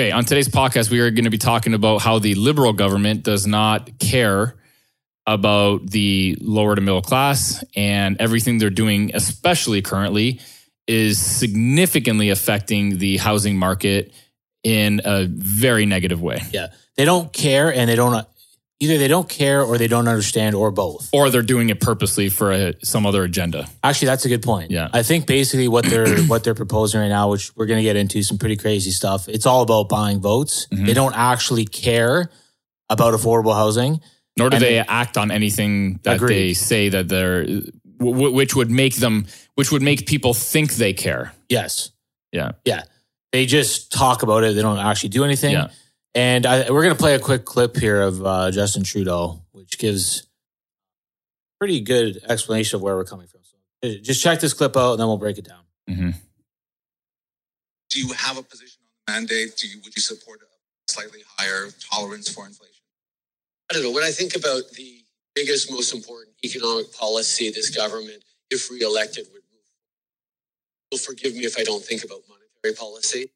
Anyway, on today's podcast, we are going to be talking about how the Liberal government does not care about the lower to middle class, and everything they're doing, especially currently, is significantly affecting the housing market in a very negative way. Yeah. They don't care, and either they don't care or they don't understand, or both. Or they're doing it purposely for some other agenda. Actually, that's a good point. Yeah. I think basically what they're proposing right now, which we're going to get into some pretty crazy stuff, it's all about buying votes. Mm-hmm. They don't actually care about affordable housing. Nor do they act on anything that they say that they're, which would make people think they care. Yes. Yeah. Yeah. They just talk about it. They don't actually do anything. Yeah. And we're going to play a quick clip here of Justin Trudeau, which gives a pretty good explanation of where we're coming from. So just check this clip out, and then we'll break it down. Mm-hmm. Do you have a position on the mandate? Would you support a slightly higher tolerance for inflation? I don't know. When I think about the biggest, most important economic policy this government, if re-elected, would move, you'll forgive me if I don't think about monetary policy.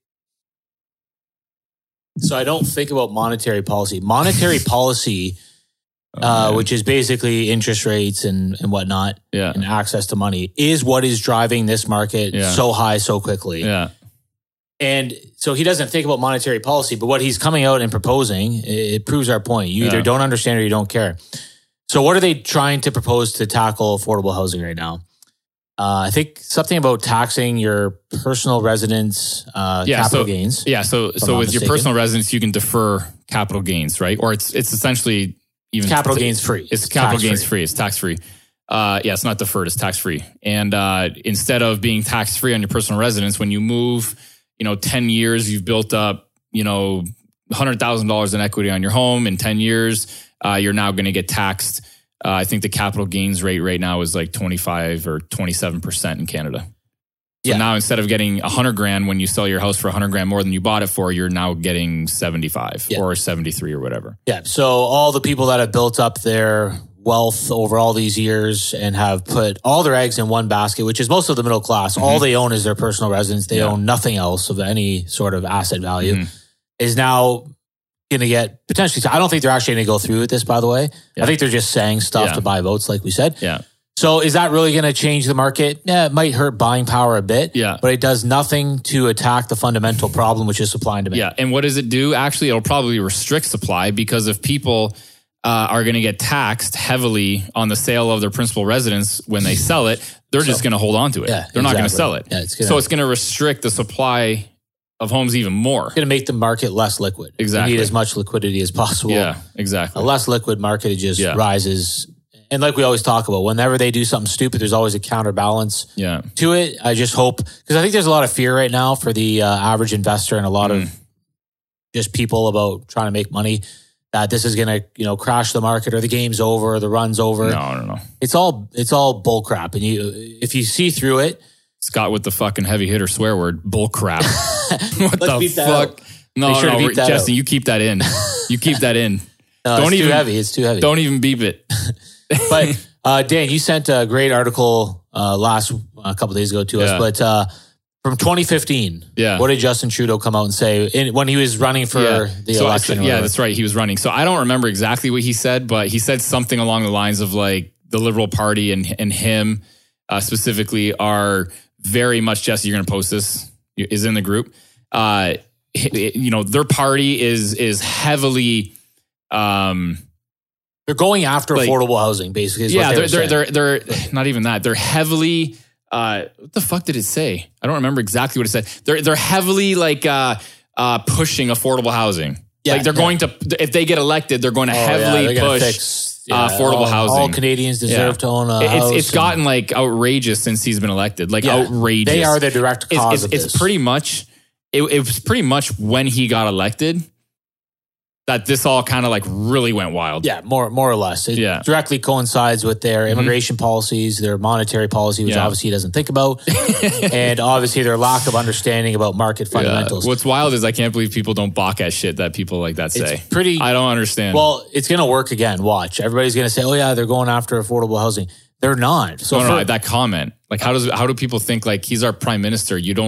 So I don't think about monetary policy. Monetary policy, which is basically interest rates and whatnot, and access to money, is what is driving this market so high so quickly. Yeah. And so he doesn't think about monetary policy, but what he's coming out and proposing, it proves our point. You either don't understand or you don't care. So what are they trying to propose to tackle affordable housing right now? I think something about taxing your personal residence capital gains. Yeah, so with your personal residence, you can defer capital gains, right? Or it's essentially even capital gains free. It's capital gains free. It's tax free. It's not deferred. It's tax free. And instead of being tax free on your personal residence, when you move, 10 years, you've built up, $100,000 in equity on your home. In 10 years, you're now going to get taxed. I think the capital gains rate right now is like 25 or 27% in Canada. So now instead of getting $100,000 when you sell your house for $100,000 more than you bought it for, you're now getting 75 or 73 or whatever. Yeah. So all the people that have built up their wealth over all these years and have put all their eggs in one basket, which is most of the middle class, all they own is their personal residence. They own nothing else of any sort of asset value, is now going to get potentially. I don't think they're actually going to go through with this, by the way. I think they're just saying stuff to buy votes, like we said. Yeah. So is that really going to change the market? Yeah, it might hurt buying power a bit. Yeah. But it does nothing to attack the fundamental problem, which is supply and demand. Yeah. And what does it do? Actually, it'll probably restrict supply, because if people are going to get taxed heavily on the sale of their principal residence when they sell it, they're just going to hold on to it. Yeah, they're not going to sell it. Yeah, so it's going to restrict the supply of homes even more. It's going to make the market less liquid. Exactly. You need as much liquidity as possible. Yeah, exactly. A less liquid market, it just rises. And like we always talk about, whenever they do something stupid, there's always a counterbalance to it. I just hope, because I think there's a lot of fear right now for the average investor and a lot of just people about trying to make money, that this is going to, crash the market, or the game's over, or the run's over. No. It's all bull crap. And if you see through it, Scott with the fucking heavy hitter swear word, bull crap. What Let's the fuck? No, Justin, you keep that in. You keep that in. Don't even, too heavy. It's too heavy. Don't even beep it. But Dan, you sent a great article a couple days ago to us. But from 2015, what did Justin Trudeau come out and say when he was running for the election? Yeah, that's right. He was running. So I don't remember exactly what he said, but he said something along the lines of like the Liberal Party and him specifically are very much, Jesse, you're going to post this, is in the group. Their party is heavily... they're going after affordable housing, basically. They're not even that. They're heavily... what the fuck did it say? I don't remember exactly what it said. They're heavily pushing affordable housing. Yeah, they're going to, if they get elected, they're going to heavily push affordable housing. All Canadians deserve to own a house. It's gotten outrageous since he's been elected. Outrageous. They are the direct cause of this. It's pretty much, it was pretty much when he got elected that this all kind of really went wild. Yeah, more or less. It directly coincides with their immigration policies, their monetary policy, which obviously he doesn't think about, and obviously their lack of understanding about market fundamentals. What's wild is I can't believe people don't balk at shit that people like that say. I don't understand. Well, it's going to work again. Watch. Everybody's going to say, oh yeah, they're going after affordable housing. They're not. So no, that comment, how do people think he's our prime minister? You don't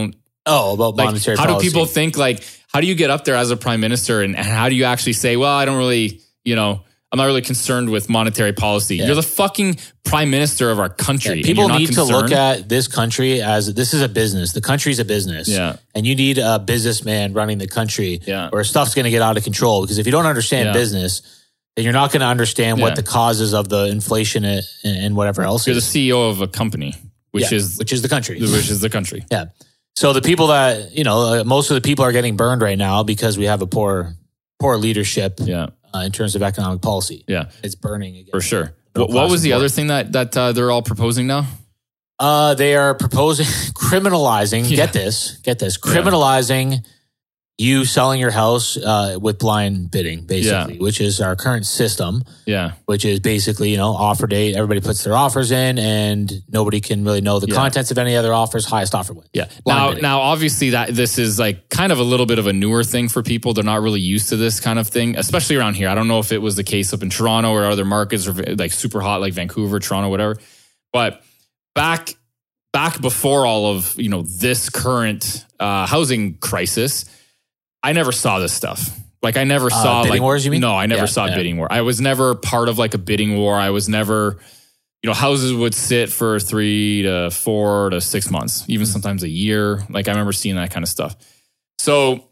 about Like, monetary how policy. do people think, like, how do you get up there as a prime minister and how do you actually say, well, I don't really, I'm not really concerned with monetary policy. Yeah. You're the fucking prime minister of our country. and People you're not need to concerned? look at this country as this is a business. The country's a business. Yeah. And you need a businessman running the country Yeah. or stuff's going to get out of control. Because if you don't understand Yeah. business, then you're not going to understand Yeah. what the causes of the inflation and whatever else You're the is. CEO of a company, which is the country. the country. Yeah. So the people that, most of the people are getting burned right now because we have a poor leadership Yeah. in terms of economic policy. Yeah. It's burning again. For sure. Middle What class was the and other poor. thing that they're all proposing now? They are proposing criminalizing. Yeah. Get this, criminalizing you selling your house with blind bidding, basically, which is our current system. Yeah. Which is basically, offer date. Everybody puts their offers in, and nobody can really know the contents of any other offers. Highest offer wins. Yeah. Blind bidding. Now, obviously, that this is like kind of a little bit of a newer thing for people. They're not really used to this kind of thing, especially around here. I don't know if it was the case up in Toronto or other markets or like super hot, like Vancouver, Toronto, whatever. But back before all of this current housing crisis, I never saw this stuff. Like I never saw bidding like wars, you mean? No, I never Yeah, saw yeah. bidding war. I was never part of like a bidding war. I was never, houses would sit for 3 to 4 to 6 months, even sometimes a year. Like I remember seeing that kind of stuff. So,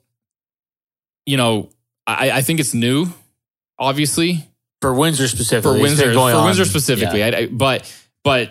I think it's new, obviously. For Windsor specifically. For it's been Windsor, going for on. Windsor specifically. Yeah. But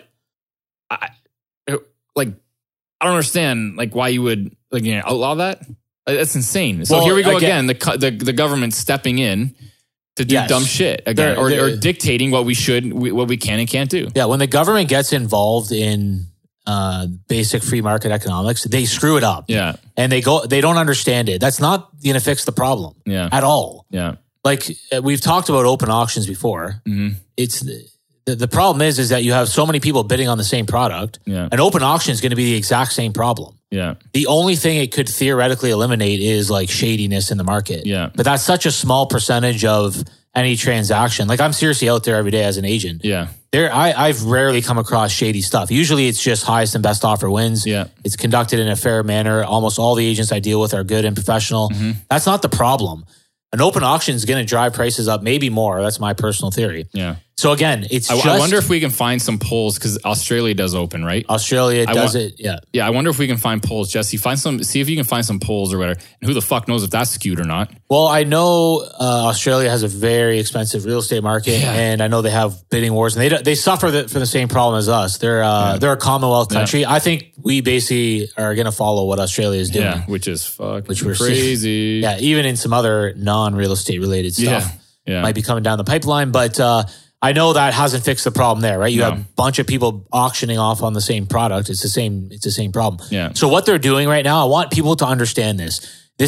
I don't understand like why you would outlaw that. That's insane. So Well, here we go again- again. The government stepping in to do Yes. dumb shit again, They're- or dictating what we can and can't do. Yeah, when the government gets involved in basic free market economics, they screw it up. Yeah, And they don't understand it. That's not going to fix the problem yeah, at all. yeah. Like we've talked about open auctions before. Mm-hmm. It's the problem is that you have so many people bidding on the same product. Yeah. An open auction is going to be the exact same problem. Yeah, The only thing it could theoretically eliminate is like shadiness in the market. Yeah. But that's such a small percentage of any transaction. Like I'm seriously out there every day as an agent. yeah, I've rarely come across shady stuff. Usually it's just highest and best offer wins. Yeah. It's conducted in a fair manner. Almost all the agents I deal with are good and professional. Mm-hmm. That's not the problem. An open auction is going to drive prices up, maybe more. That's my personal theory. yeah. So again, it's just I wonder if we can find some polls because Australia does open, right? Australia does want- it. Yeah. Yeah, I wonder if we can find polls, Jesse. See if you can find some polls or whatever. And who the fuck knows if that's skewed or not? Well, I know Australia has a very expensive real estate market, Yeah. and I know they have bidding wars, and they suffer from the same problem as us. They're a Commonwealth country. I think we basically are going to follow what Australia is doing. Yeah, which is fucking Which we're crazy. Yeah, even in some other non-real estate related stuff Yeah, might be coming down the pipeline, but I know that hasn't fixed the problem there, right? You No. have a bunch of people auctioning off on the same product. It's the same problem. Yeah. So what they're doing right now, I want people to understand this.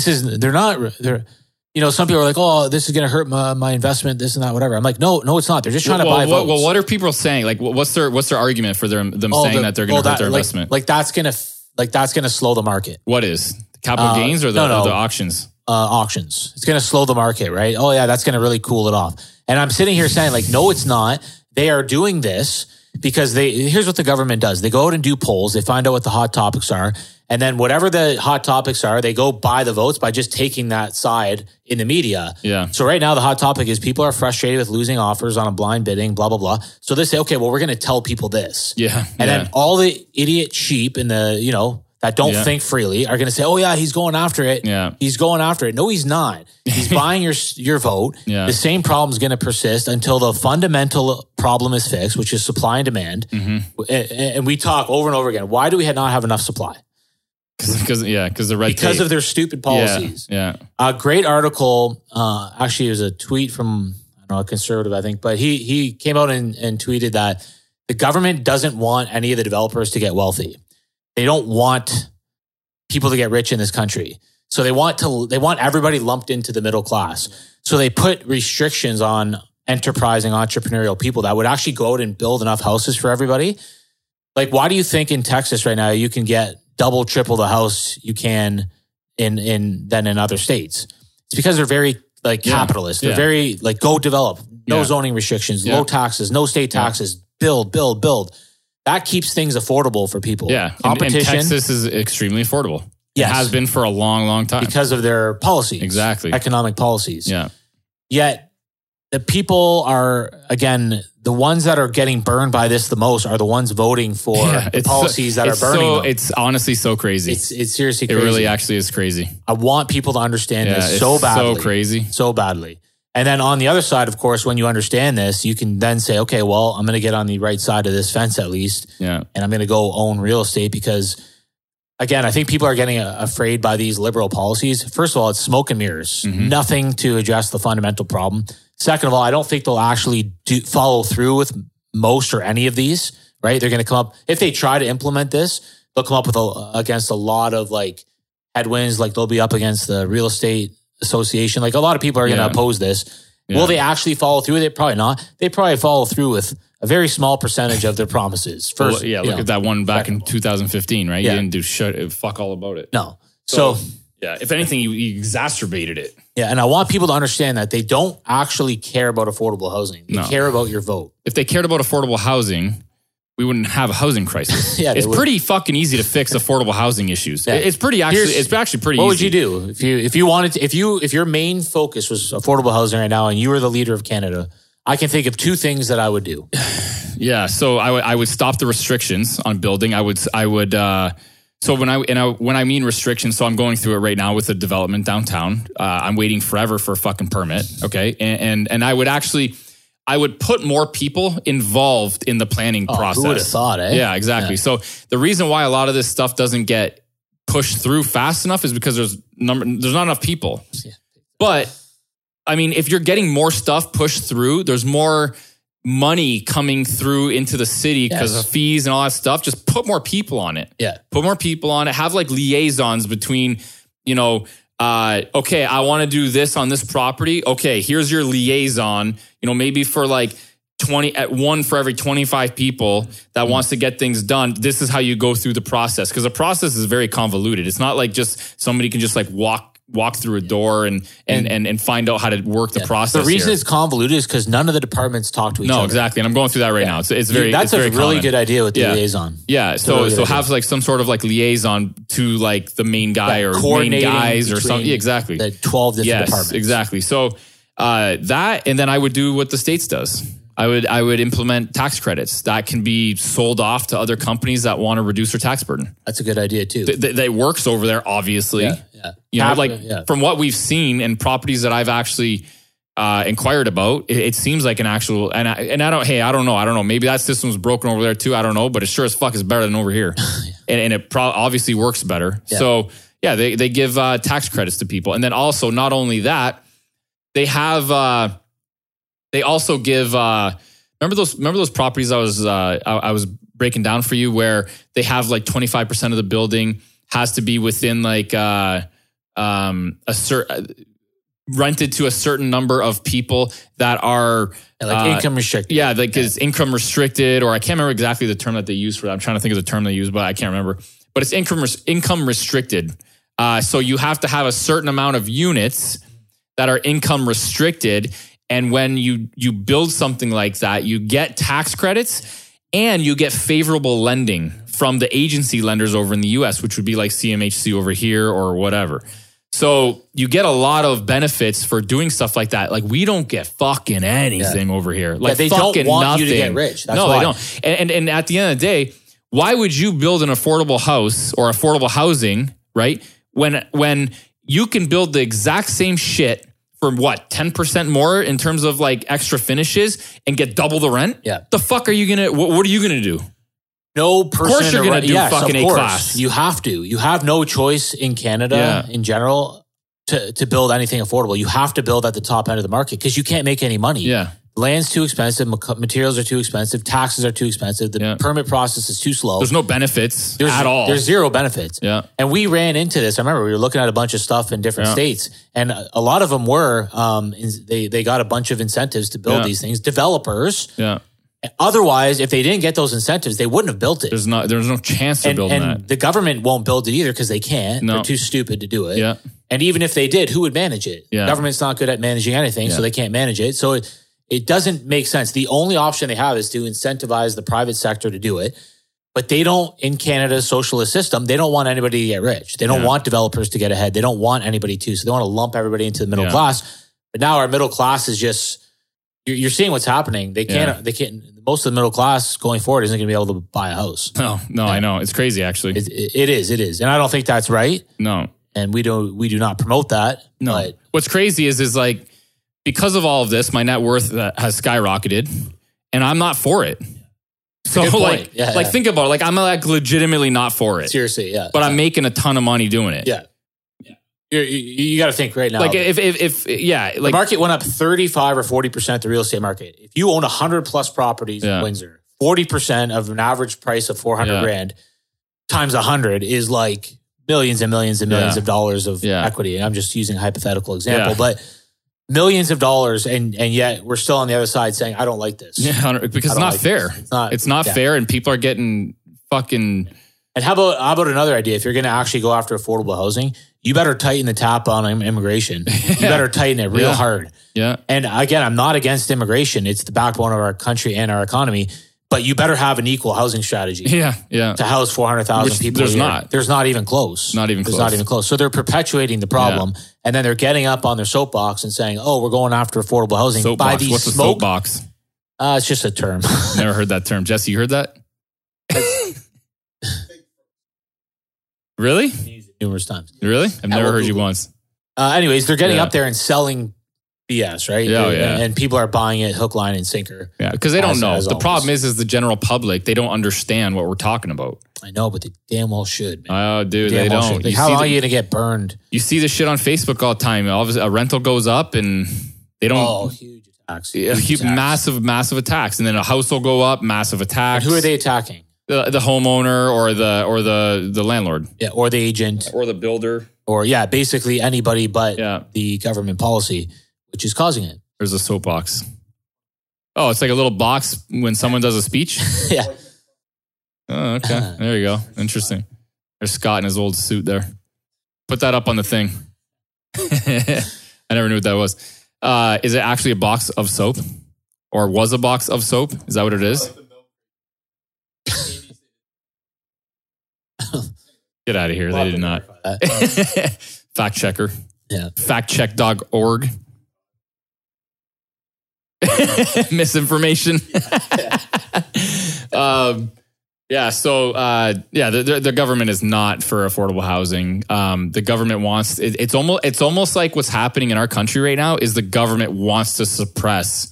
Some people are like, oh, this is going to hurt my investment, this and that, whatever. I'm like, no, it's not. They're just trying to buy votes. Well, what are people saying? Like, what's their argument for them saying that they're going to hurt their investment? Like that's going to slow the market. What is capital gains or the auctions? Auctions. It's going to slow the market, right? Oh yeah, that's going to really cool it off. And I'm sitting here saying like, no, it's not. They are doing this because here's what the government does. They go out and do polls. They find out what the hot topics are. And then whatever the hot topics are, they go buy the votes by just taking that side in the media. Yeah. So right now the hot topic is people are frustrated with losing offers on a blind bidding, blah, blah, blah. So they say, okay, well, we're going to tell people this. Yeah. And then all the idiot sheep in the, that don't Yeah. think freely are going to say, oh yeah, he's going after it. Yeah. He's going after it. No, he's not. He's buying your vote. Yeah. The same problem is going to persist until the fundamental problem is fixed, which is supply and demand. Mm-hmm. And we talk over and over again. Why do we not have enough supply? Because the red Because tape. of their stupid policies. Yeah. A great article. Actually, it was a tweet from a conservative, I think, but he came out and tweeted that the government doesn't want any of the developers to get wealthy. They don't want people to get rich in this country. So they want everybody lumped into the middle class. So they put restrictions on enterprising entrepreneurial people that would actually go out and build enough houses for everybody. Like, why do you think in Texas right now you can get double, triple the house you can than in other states? It's because they're very capitalist. They're very go develop, no zoning restrictions, low taxes, no state taxes, build. That keeps things affordable for people. Yeah. Competition. And Texas is extremely affordable. Yes. It has been for a long, long time. because of their policies. Exactly. Economic policies. Yeah. Yet the people are, again, the ones that are getting burned by this the most are the ones voting for the policies that are burning them. It's honestly so crazy. It's seriously It crazy. really actually is crazy. I want people to understand this it's so badly. so crazy. So badly. And then on the other side, of course, when you understand this, you can then say, okay, well, I'm going to get on the right side of this fence at least. Yeah. And I'm going to go own real estate because, again, I think people are getting afraid by these liberal policies. First of all, it's smoke and mirrors. Mm-hmm. Nothing to address the fundamental problem. Second of all, I don't think they'll actually follow through with most or any of these, right? They're going to come up, if they try to implement this, they'll come up with against a lot of like headwinds. Like they'll be up against the real estate association. Like a lot of people are going to oppose this. Will they actually follow through with it? Probably not. They probably follow through with a very small percentage of their promises. First, look at that one back in 2015, right? Yeah. You didn't do fuck all about it. No. So yeah, if anything, you exacerbated it. yeah, and I want people to understand that they don't actually care about affordable housing. They care about your vote. If they cared about affordable housing, we wouldn't have a housing crisis. Yeah, it's pretty fucking easy to fix affordable housing issues. Yeah. It's actually pretty What easy. would you do if you wanted to, if your main focus was affordable housing right now and you were the leader of Canada? I can think of two things that I would do. Yeah, so I would stop the restrictions on building. So when I mean restrictions, so I'm going through it right now with a development downtown. I'm waiting forever for a fucking permit. Okay, and I would put more people involved in the planning process. Who would have thought, eh? Yeah, exactly. Yeah. So the reason why a lot of this stuff doesn't get pushed through fast enough is because there's not enough people. Yeah. But I mean, if you're getting more stuff pushed through, there's more money coming through into the city because of fees and all that stuff. Just put more people on it. Yeah. Put more people on it. Have like liaisons between, okay, I want to do this on this property. Okay, here's your liaison, maybe for like 20 at one for every 25 people that wants to get things done. This is how you go through the process. Because the process is very convoluted. It's not like just somebody can just like walk through a door and find out how to work the process. The reason it's convoluted is because none of the departments talk to each other. No, exactly. And I'm going through that right now. It's very That's it's a very really common. good idea with the liaison. Yeah. So have like some sort of like liaison to like the main guy or main guys or something. Yeah, exactly. The 12 different departments. Exactly. So that, and then I would do what the States does. I would implement tax credits that can be sold off to other companies that want to reduce their tax burden. That's a good idea too. That works over there, obviously. Yeah. From what we've seen and properties that I've actually inquired about, it seems like an actual. And I don't know. Maybe that system's broken over there too. I don't know, but it sure as fuck is better than over here, and it obviously works better. Yeah. So yeah, they give tax credits to people, and then also not only that, they have. They also give. Remember those properties I was breaking down for you, where they have like 25% of the building has to be within like a certain rented to a certain number of people that are income restricted. Yeah, like it's income restricted, or I can't remember exactly the term that they use for that. I'm trying to think of the term they use, but I can't remember. But it's income restricted. So you have to have a certain amount of units that are income restricted. And when you build something like that, you get tax credits and you get favorable lending from the agency lenders over in the US, which would be like CMHC over here or whatever. So you get a lot of benefits for doing stuff like that. Like we don't get fucking anything over here. Like they fucking don't want nothing. you to get rich. That's no, why. they don't. And at the end of the day, why would you build an affordable house or affordable housing, right? When you can build the exact same shit for what, 10% more in terms of like extra finishes and get double the rent? Yeah. The fuck are you going to, what are you going to do? No person. Of course you're going to do fucking of A course. class. You have to. You have no choice in Canada in general to build anything affordable. You have to build at the top end of the market because you can't make any money. Yeah. Land's too expensive. Materials are too expensive. Taxes are too expensive. The permit process is too slow. There's no benefits at all. There's zero benefits. Yeah. And we ran into this. I remember we were looking at a bunch of stuff in different states, and a lot of them were, they got a bunch of incentives to build these things. Developers. Yeah. Otherwise, if they didn't get those incentives, they wouldn't have built it. There's no chance to build that. And the government won't build it either because they can't. No. They're too stupid to do it. Yeah. And even if they did, who would manage it? Yeah. Government's not good at managing anything, so they can't manage it. So it doesn't make sense. The only option they have is to incentivize the private sector to do it. But they don't, in Canada's socialist system, they don't want anybody to get rich. They don't want developers to get ahead. They don't want anybody to. So they want to lump everybody into the middle class. But now our middle class is just, you're seeing what's happening. They can't, most of the middle class going forward isn't going to be able to buy a house. No, I know. It's crazy, actually. It is. And I don't think that's right. No. And we do not promote that. No. But what's crazy is like, because of all of this, my net worth has skyrocketed and I'm not for it. So like, think about it. Like, I'm like legitimately not for it. Seriously, yeah. But I'm making a ton of money doing it. Yeah. You got to think right now. Like if the market went up 35 or 40%, the real estate market. If you own 100 plus properties in Windsor, 40% of an average price of 400 grand times 100 is like millions and millions and millions of dollars of equity. And I'm just using a hypothetical example, but millions of dollars, and yet we're still on the other side saying, I don't like this. Yeah, because it's not fair. It's not fair, and people are getting fucking... And how about another idea? If you're going to actually go after affordable housing, you better tighten the tap on immigration. You better tighten it real hard. Yeah. And again, I'm not against immigration. It's the backbone of our country and our economy. But you better have an equal housing strategy. Yeah. To house 400,000 people. There's not. There's not even close. Not even close. So they're perpetuating the problem. Yeah. And then they're getting up on their soapbox and saying, oh, we're going after affordable housing. Soapbox. What's a soapbox? It's just a term. Never heard that term. Jesse, you heard that? Really? Numerous times. Really? I've never heard you once. Anyways, they're getting up there and selling BS, right? And people are buying it hook, line, and sinker. Yeah, because they don't know. The problem is the general public, they don't understand what we're talking about. I know, but they damn well should, man. Oh, dude, they don't. Like, how long are you going to get burned? You see this shit on Facebook all the time. A rental goes up and they don't... Oh, huge attacks. Massive attacks. And then a house will go up, massive attacks. And who are they attacking? The homeowner or the landlord. Yeah, or the agent. Or the builder. Or, basically anybody but the government policy, which is causing it. There's a soapbox. Oh, it's like a little box when someone does a speech? Yeah. Oh, okay. There you go. Interesting. There's Scott in his old suit there. Put that up on the thing. I never knew what that was. Is it actually a box of soap? Or was a box of soap? Is that what it is? Get out of here. They did not. Fact checker. Yeah. Factcheck.org. Misinformation. The government is not for affordable housing. The government wants it's almost like what's happening in our country right now is the government wants to suppress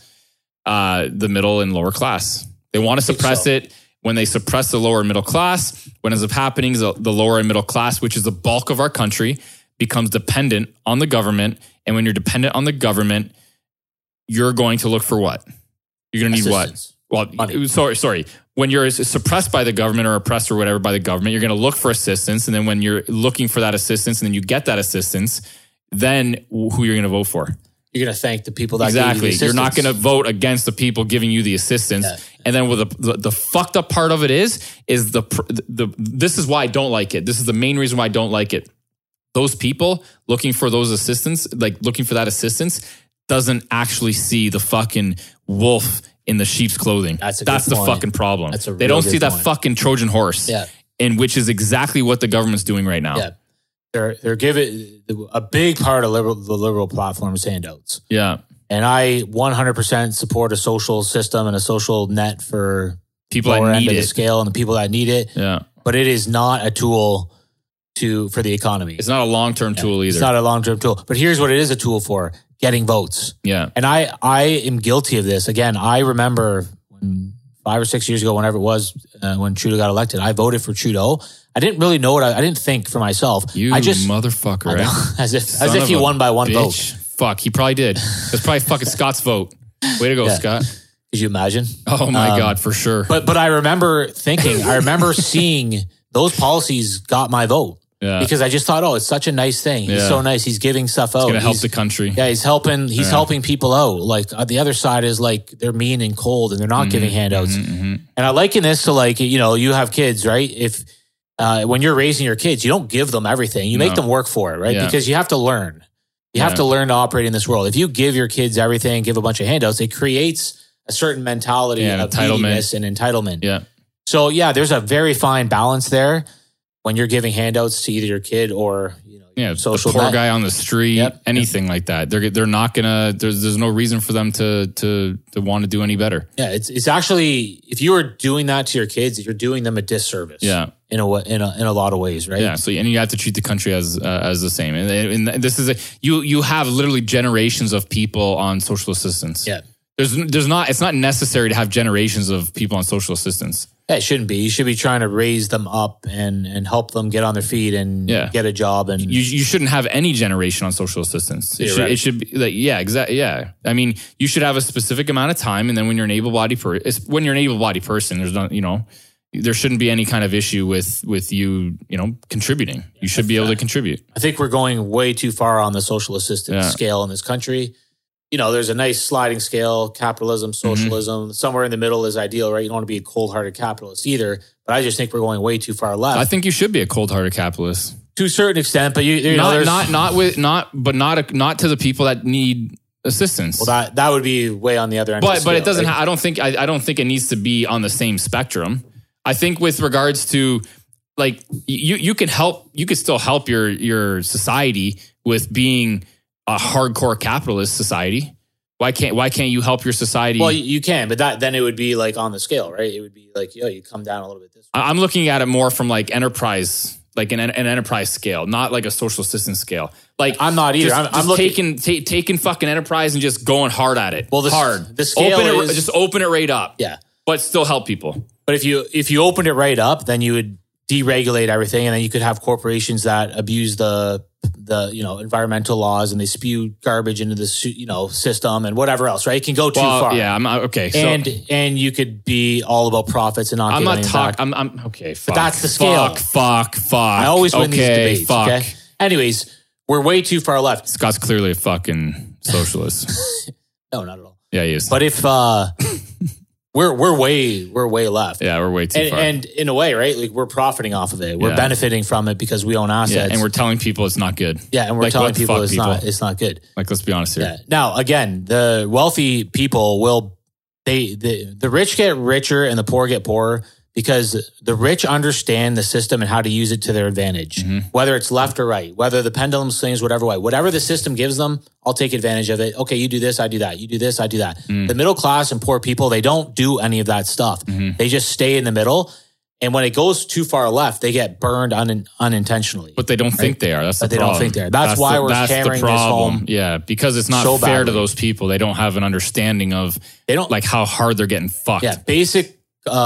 the middle and lower class. They want to suppress it. When they suppress the lower middle class, what ends up happening is the lower and middle class, which is the bulk of our country, becomes dependent on the government. And when you're dependent on the government, you're going to look for what? You're going to need what? Well, money. Sorry. When you're suppressed by the government or oppressed or whatever by the government, you're going to look for assistance. And then when you're looking for that assistance and then you get that assistance, then who you're going to vote for? You're going to thank the people that exactly. gave you the assistance. You're not going to vote against the people giving you the assistance. Yeah. And then with the fucked up part of it is this is why I don't like it. This is the main reason why I don't like it. Those people looking for those assistance, like looking for that assistance, doesn't actually see the fucking wolf in the sheep's clothing. That's the fucking problem. They don't see that fucking Trojan horse. Yeah. And which is exactly what the government's doing right now. Yeah. They're giving a big part of the liberal platform is handouts. Yeah. And I 100% support a social system and a social net for people that need the scale and the people that need it. Yeah. But it is not a tool for the economy. It's not a long-term tool either. It's not a long-term tool. But here's what it is a tool for: getting votes. Yeah. And I am guilty of this. Again, I remember 5 or 6 years ago, whenever it was, when Trudeau got elected, I voted for Trudeau. I didn't really know I didn't think for myself. I just motherfucker, right? As if he won by one vote. Fuck, he probably did. It's probably fucking Scott's vote. Way to go, Scott. Could you imagine? Oh my God, for sure. But I remember seeing those policies got my vote. Yeah. Because I just thought, it's such a nice thing. He's so nice. He's giving stuff out. He's going to help the country. Yeah, he's helping people out. Like the other side is like they're mean and cold and they're not giving handouts. And I liken this to like, you have kids, right? If when you're raising your kids, you don't give them everything. You make them work for it, right? Yeah. Because you have to learn. You have to learn to operate in this world. If you give your kids everything, give a bunch of handouts, it creates a certain mentality of neediness and entitlement. Yeah. So yeah, there's a very fine balance there when you're giving handouts to either your kid or social the poor net. guy on the street, anything like that. They're not gonna. There's no reason for them to want to do any better. Yeah, it's actually, if you are doing that to your kids, you're doing them a disservice. Yeah. In a lot of ways, right? Yeah. So and you have to treat the country as the same. And this is you have literally generations of people on social assistance. Yeah. It's not necessary to have generations of people on social assistance. Yeah, it shouldn't be. You should be trying to raise them up and help them get on their feet and get a job. And you shouldn't have any generation on social assistance. It should be like, exactly. Yeah. I mean, you should have a specific amount of time. And then when you're an able-bodied person, there's not, there shouldn't be any kind of issue with you, contributing. You should be able to contribute. I think we're going way too far on the social assistance scale in this country. There's a nice sliding scale, capitalism, socialism. Somewhere in the middle is ideal, right? You don't want to be a cold-hearted capitalist either. But I just think we're going way too far left. I think you should be a cold-hearted capitalist to a certain extent, but not to the people that need assistance. Well, that would be way on the other end. But scale, it doesn't. Right? I don't think it needs to be on the same spectrum. I think with regards to like you can still help your society with being a hardcore capitalist society. Why can't you help your society? Well, you can, but then it would be like on the scale, right? It would be like, you come down a little bit this way. I'm looking at it more from like enterprise, like an enterprise scale, not like a social assistance scale. Like I'm not either. I'm taking fucking enterprise and just going hard at it. Well, the scale just open it right up. Yeah, but still help people. But if you opened it right up, then you would deregulate everything, and then you could have corporations that abuse the environmental laws and they spew garbage into the system and whatever else, right? It can go too far. Yeah, I'm okay. So, and you could be all about profits and not. I'm not talking. I'm okay. Fuck. But that's the scale. Fuck. I always win these debates. Fuck. Okay. Anyways, we're way too far left. Scott's clearly a fucking socialist. No, not at all. Yeah, he is. But if we're way left. Yeah, we're way too far. And in a way, right? Like we're profiting off of it. We're benefiting from it because we own assets. Yeah, and we're telling people it's not good. Yeah, and we're telling people it's not good. Like, let's be honest here. Yeah. Now, again, the wealthy people the rich get richer and the poor get poorer because the rich understand the system and how to use it to their advantage, whether it's left or right, whether the pendulum swings whatever way, whatever the system gives them, I'll take advantage of it. Okay, you do this, I do that. You do this, I do that. The middle class and poor people, they don't do any of that stuff. They just stay in the middle. And when it goes too far left, they get burned unintentionally. But they don't think they are. That's the problem. They don't think they are. That's why we're hammering this home. Yeah, because it's not fair to those people. They don't have an understanding of like how hard they're getting fucked. Yeah, basic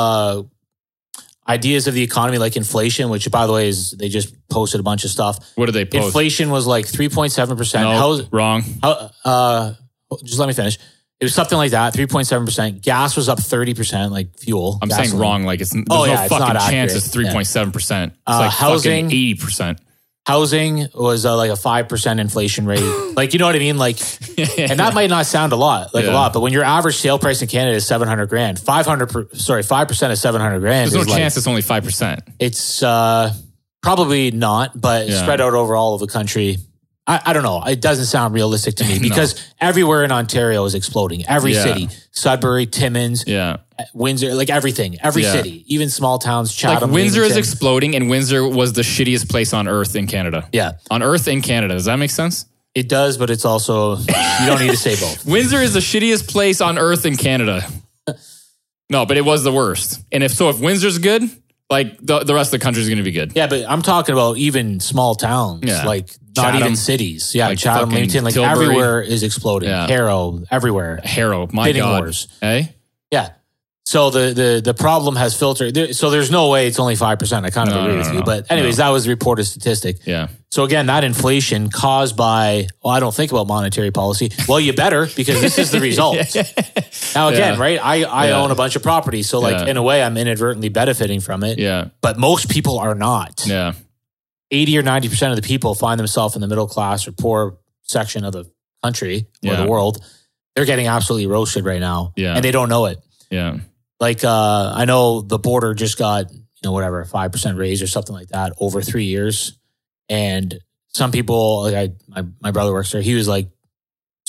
ideas of the economy, like inflation, which by the way they just posted a bunch of stuff. What did they post? Inflation was like 3.7%. No, wrong. Just let me finish. It was something like that, 3.7%. Gas was up 30%, like fuel. I'm saying wrong. Like there's no fucking chance it's 3.7%. It's like housing, fucking 80%. Housing was like a 5% inflation rate. Like, you know what I mean? Like, and that might not sound a lot, a lot, but when your average sale price in Canada is 700 grand, 5% of 700 grand. There's no chance it's only 5%. It's probably not, but spread out over all of the country. I don't know. It doesn't sound realistic to me because everywhere in Ontario is exploding. Every city, Sudbury, Timmins, Windsor, like everything, every city, even small towns, Chatham. Like Windsor is exploding, and Windsor was the shittiest place on earth in Canada. Yeah. On earth in Canada. Does that make sense? It does, but it's also, you don't need to say both. Windsor is the shittiest place on earth in Canada. No, but it was the worst. And if Windsor's good, like the rest of the country is going to be good. Yeah, but I'm talking about even small towns, like not Chatham, even cities. Yeah, like Chatham, Leamington, like Tilbury. Everywhere is exploding. Yeah. Harrow, everywhere. Harrow, my Bidding God. Wars. Hey? Yeah. So the problem has filtered. So there's no way it's only 5%. I kind of agree with you. But anyways, that was the reported statistic. Yeah. So again, that inflation caused by, I don't think about monetary policy. Well, you better, because this is the result. Now again, right? I own a bunch of property. So like in a way, I'm inadvertently benefiting from it. Yeah. But most people are not. Yeah. 80 or 90% of the people find themselves in the middle class or poor section of the country or the world. They're getting absolutely roasted right now. Yeah. And they don't know it. Yeah. Like, I know the border just got, a 5% raise or something like that over 3 years. And some people, like my brother works there, he was like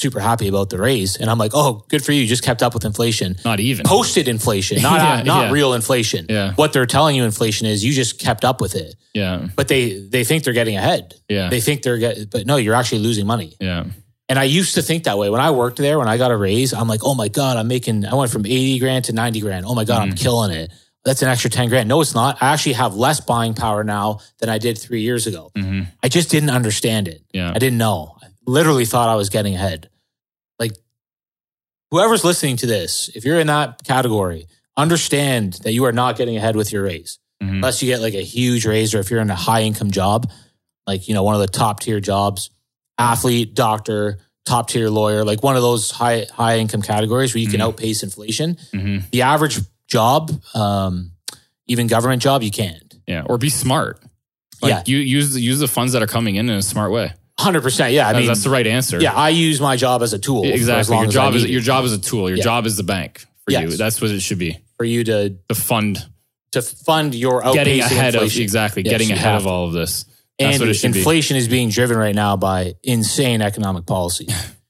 super happy about the raise. And I'm like, oh, good for you. You just kept up with inflation. Not even. Posted inflation, not real inflation. Yeah. What they're telling you inflation is, you just kept up with it. Yeah. But they think they're getting ahead. Yeah. They think but no, you're actually losing money. Yeah. And I used to think that way. When I worked there, when I got a raise, I'm like, oh my God, I went from 80 grand to 90 grand. Oh my God, I'm killing it. That's an extra 10 grand. No, it's not. I actually have less buying power now than I did 3 years ago. Mm-hmm. I just didn't understand it. Yeah. I didn't know. I literally thought I was getting ahead. Like, whoever's listening to this, if you're in that category, understand that you are not getting ahead with your raise. Mm-hmm. Unless you get like a huge raise, or if you're in a high income job, like, one of the top tier jobs, athlete, doctor, top tier lawyer, like one of those high income categories where you can outpace inflation. Mm-hmm. The average job, even government job, you can't. Yeah. Or be smart. Like, you use the funds that are coming in a smart way. 100%. Yeah. I mean, that's the right answer. Yeah. I use my job as a tool. Exactly. Your job is a tool. Your job is the bank for you. That's what it should be. For you to fund your outpacing getting ahead inflation. Getting ahead of all of this. That's what it should inflation is being driven right now by insane economic policy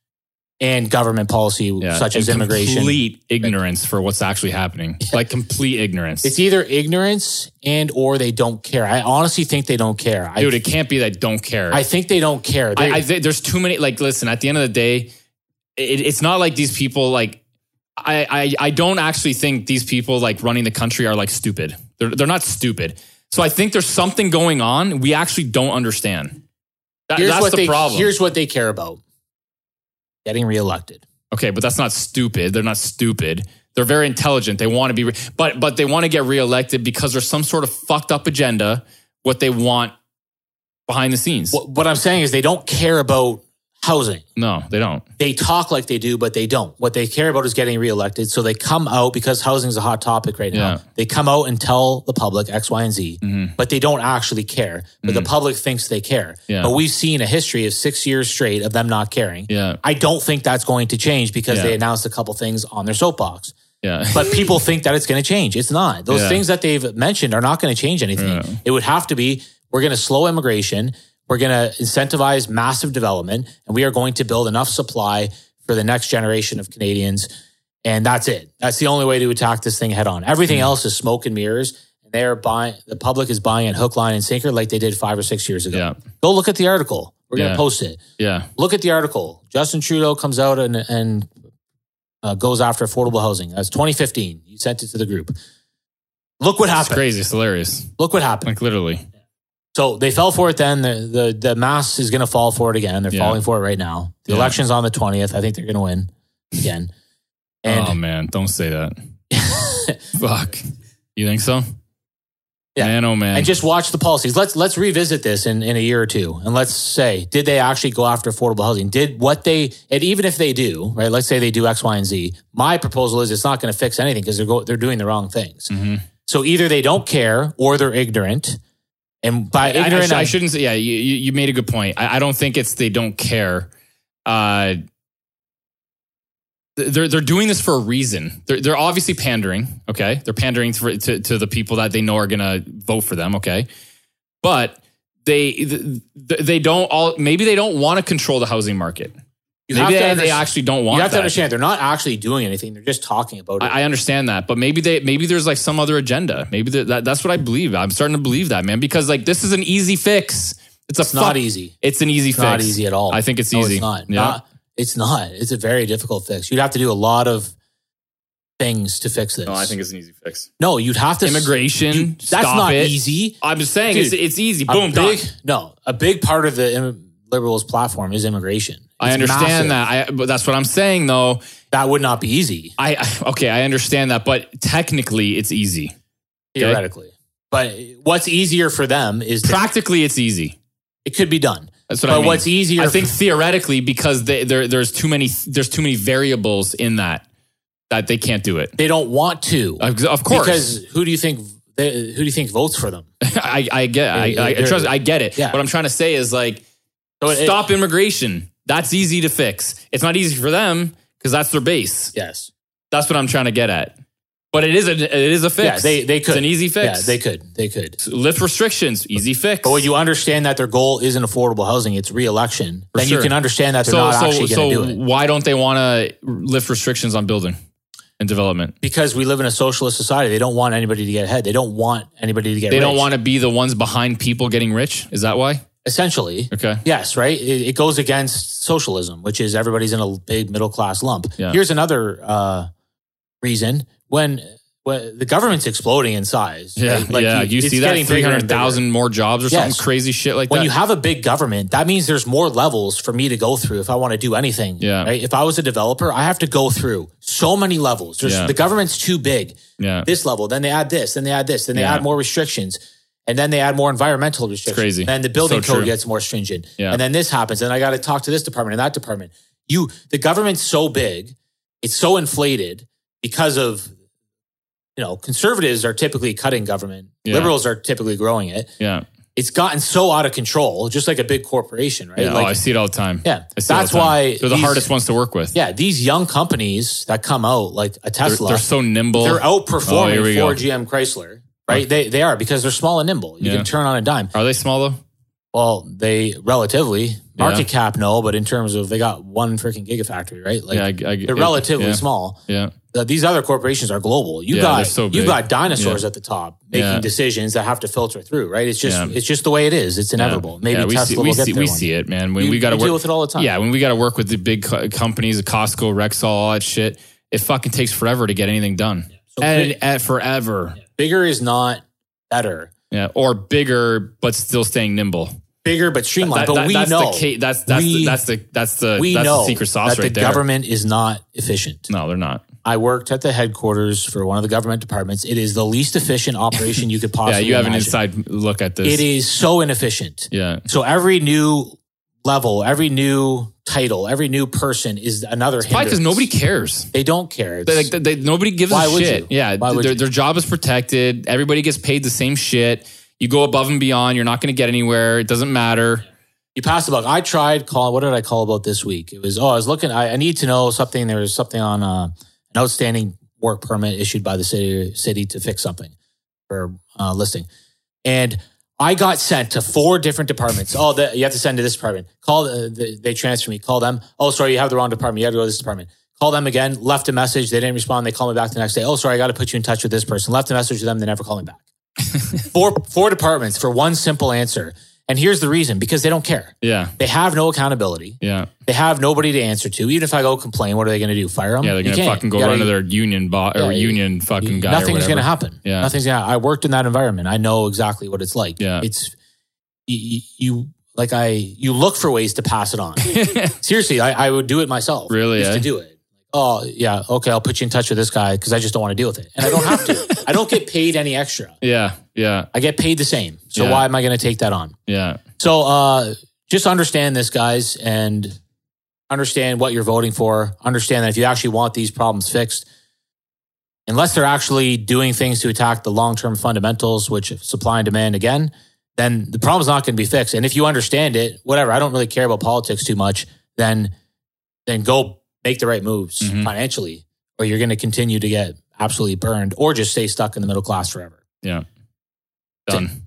and government policy, such as immigration. Complete ignorance for what's actually happening. Like complete ignorance. It's either ignorance or they don't care. I honestly think they don't care. Dude, it can't be that don't care. I think they don't care. There's too many. Like, listen, at the end of the day, it's not like these people like. I don't actually think these people like running the country are like stupid. They're not stupid. So I think there's something going on we actually don't understand. That's the problem. Here's what they care about. Getting reelected. Okay, but that's not stupid. They're not stupid. They're very intelligent. They want to be, but they want to get reelected because there's some sort of fucked up agenda, what they want behind the scenes. What I'm saying is they don't care about housing. No, they don't. They talk like they do, but they don't. What they care about is getting reelected. So they come out, because housing is a hot topic right now. They come out and tell the public X, Y, and Z, but they don't actually care. But the public thinks they care. Yeah. But we've seen a history of 6 years straight of them not caring. Yeah. I don't think that's going to change because they announced a couple things on their soapbox. Yeah. But people think that it's going to change. It's not. Those things that they've mentioned are not going to change anything. Yeah. It would have to be, we're going to slow immigration. We're going to incentivize massive development, and we are going to build enough supply for the next generation of Canadians. And that's it. That's the only way to attack this thing head on. Everything else is smoke and mirrors. And the public is buying it hook, line, and sinker like they did 5 or 6 years ago. Yeah. Go look at the article. We're going to post it. Yeah. Look at the article. Justin Trudeau comes out and goes after affordable housing. That's 2015. You sent it to the group. Look what happened. It's crazy. It's hilarious. Look what happened. Like literally. So they fell for it then. The mass is going to fall for it again. They're falling for it right now. The election's on the 20th. I think they're going to win again. And oh, man. Don't say that. Fuck. You think so? Yeah. Man, oh, man. And just watch the policies. Let's revisit this in a year or two. And let's say, did they actually go after affordable housing? And even if they do, right? Let's say they do X, Y, and Z. My proposal is it's not going to fix anything because they're doing the wrong things. Mm-hmm. So either they don't care or they're ignorant. And by ignorant, I shouldn't say. Yeah, you made a good point. I don't think it's they don't care. They're doing this for a reason. They're obviously pandering. Okay, they're pandering to the people that they know are going to vote for them. Okay, but they don't all. Maybe they don't want to control the housing market. Maybe they actually don't want. You have to understand they're not actually doing anything. They're just talking about it. I understand that, but maybe there's like some other agenda. Maybe that's what I believe. I'm starting to believe that, man, because like this is an easy fix. It's not easy. It's an easy fix. Not easy at all. I think it's easy. It's not. Yeah. It's not. It's a very difficult fix. You'd have to do a lot of things to fix this. No, I think it's an easy fix. No, you'd have to immigration. That's not easy. I'm just saying it's easy. Boom, done. No, a big part of the Liberals' platform is immigration. I understand that. But that's what I'm saying, though. That would not be easy. I understand that, but technically, it's easy. Theoretically, but what's easier for them is practically it's easy. It could be done. That's what I mean. But what's easier? I think theoretically, because there's too many variables in that they can't do it. They don't want to, of course. Because who do you think votes for them? I get it. Yeah. What I'm trying to say is like, stop immigration. That's easy to fix. It's not easy for them because that's their base. Yes. That's what I'm trying to get at. But it is a fix. Yeah, they could. It's an easy fix. Yeah, they could. Lift restrictions, easy fix. But when you understand that their goal isn't affordable housing, it's re-election, then you can understand that they're not actually going to do it. Why don't they want to lift restrictions on building and development? Because we live in a socialist society. They don't want anybody to get ahead. They don't want anybody to get rich. They don't want to be the ones behind people getting rich? Is that why? Essentially. Okay. Yes, right? It goes against socialism, which is everybody's in a big middle-class lump. Yeah. Here's another reason. When the government's exploding in size. Yeah, right? Like you see that 300,000 more jobs or something crazy shit like that. When you have a big government, that means there's more levels for me to go through if I want to do anything. Yeah. Right? If I was a developer, I have to go through so many levels. The government's too big. Yeah. This level, then they add this, then they add this, then they add more restrictions. And then they add more environmental restrictions. It's crazy. And the building code gets more stringent. Yeah. And then this happens. And I got to talk to this department and that department. The government's so big, it's so inflated because of, conservatives are typically cutting government. Yeah. Liberals are typically growing it. Yeah. It's gotten so out of control, just like a big corporation, right? Yeah, I see it all the time. Yeah. That's why they're the hardest ones to work with. Yeah. These young companies that come out, like a Tesla, they're so nimble. They're outperforming Ford, GM, Chrysler, right? They are because they're small and nimble. You can turn on a dime. Are they small though? Well, they relatively market cap, no, but in terms of they got one freaking gigafactory, right? Like they're relatively small. Yeah. These other corporations are global. You've got dinosaurs at the top making decisions that have to filter through, right? It's just the way it is. It's inevitable. Maybe Tesla will get there. We see it, man. When we got to deal with it all the time. Yeah, when we got to work with the big companies, Costco, Rexall, all that shit, it fucking takes forever to get anything done. And forever. Yeah. Bigger is not better. Yeah, or bigger but still staying nimble. Bigger but streamlined. But we that's know that's the secret sauce that right the there. government is not efficient. No, they're not. I worked at the headquarters for one of the government departments. It is the least efficient operation you could possibly you have imagine. an inside look at this. It is so inefficient. Yeah. So every new level, every new title, every new person is another hindrance. Probably because nobody cares. They don't care. Nobody gives a shit. Yeah. Their job is protected. Everybody gets paid the same shit. You go above and beyond. You're not going to get anywhere. It doesn't matter. You pass the buck. I tried calling. What did I call about this week? It was, I was looking. I need to know something. There was something on an outstanding work permit issued by the city to fix something for listing. And I got sent to 4 different departments. You have to send to this department. They transfer me. Call them. Oh, sorry, you have the wrong department. You have to go to this department. Call them again. Left a message. They didn't respond. They called me back the next day. Oh, sorry, I got to put you in touch with this person. Left a message to them. They never called me back. Four departments for one simple answer. And here's the reason, because they don't care. Yeah. They have no accountability. Yeah. They have nobody to answer to. Even if I go complain, what are they going to do? Fire them? Yeah, they're going to fucking go run to their union union fucking guy. Nothing's going to happen. Yeah. Nothing's going to I worked in that environment. I know exactly what it's like. Yeah. It's you look for ways to pass it on. Seriously, I would do it myself. Really? Just to do it. Oh, yeah. Okay, I'll put you in touch with this guy because I just don't want to deal with it. And I don't have to. I don't get paid any extra. Yeah, yeah. I get paid the same. So why am I going to take that on? Yeah. So just understand this, guys, and understand what you're voting for. Understand that if you actually want these problems fixed, unless they're actually doing things to attack the long-term fundamentals, which supply and demand again, then the problem's not going to be fixed. And if you understand it, whatever, I don't really care about politics too much, then go make the right moves financially, or you're going to continue to get absolutely burned or just stay stuck in the middle class forever. Yeah. Done.